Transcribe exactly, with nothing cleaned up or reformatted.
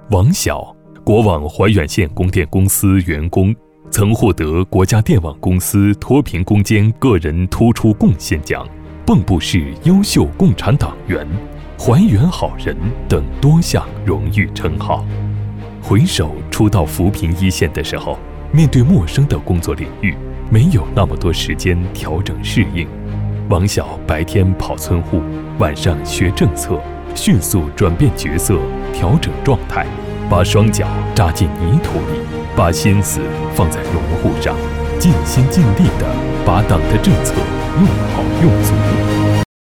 王晓，国网怀远县供电公司员工，曾获得国家电网公司脱贫攻坚个人突出贡献奖、蚌埠市优秀共产党员、怀远好人等多项荣誉称号。回首初到扶贫一线的时候，面对陌生的工作领域，没有那么多时间调整适应。王晓白天跑村户，晚上学政策，迅速转变角色，调整状态，把双脚扎进泥土里，把心思放在农户上，尽心尽力地把党的政策用好用足。